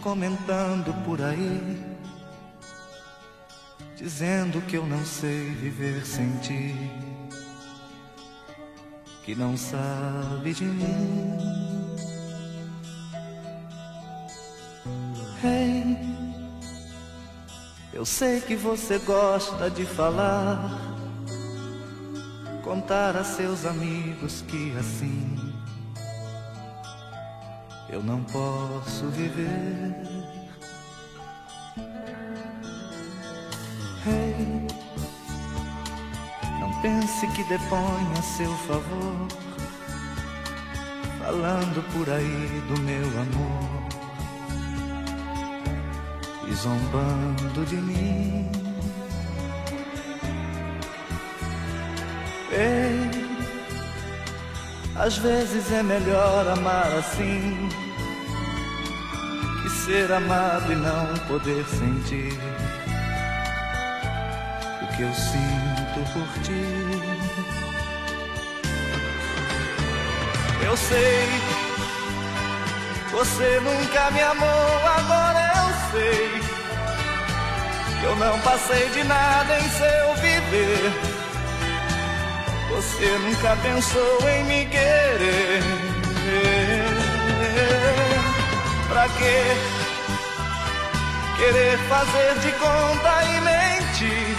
comentando por aí, dizendo que eu não sei viver sem ti, que não sabe de mim. Hey, eu sei que você gosta de falar, contar a seus amigos que assim eu não posso viver. Hey, não pense que depõe a seu favor, falando por aí do meu amor e zombando de mim. Ei, às vezes é melhor amar assim que ser amado e não poder sentir o que eu sinto por ti. Eu sei, você nunca me amou, agora eu sei que eu não passei de nada em seu viver. Você nunca pensou em me querer. Pra quê querer fazer de conta e mentir?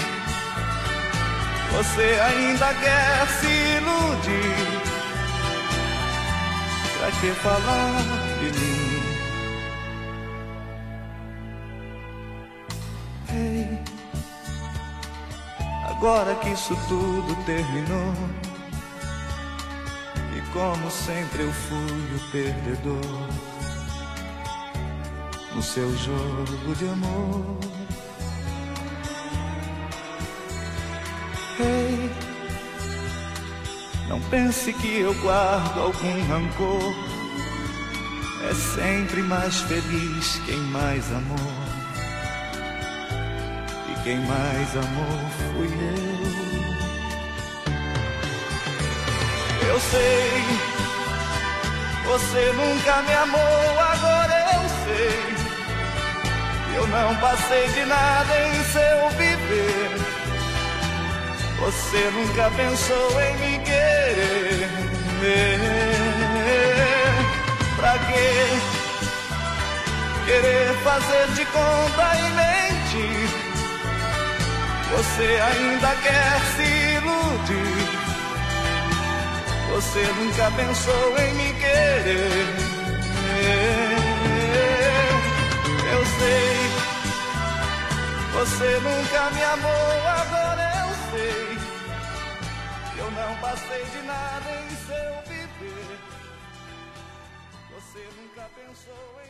Você ainda quer se iludir. Pra que falar de mim? Hey, agora que isso tudo terminou, e como sempre eu fui o perdedor no seu jogo de amor. Hey, não pense que eu guardo algum rancor, é sempre mais feliz quem mais amou, e quem mais amou fui eu. Eu sei, você nunca me amou, agora eu sei, eu não passei de nada em seu viver. Você nunca pensou em me querer. Pra quê querer fazer de conta e mentir? Você ainda quer se iludir. Você nunca pensou em me querer. Eu sei, você nunca me amou, agora eu sei que eu não passei de nada em seu viver. Você nunca pensou em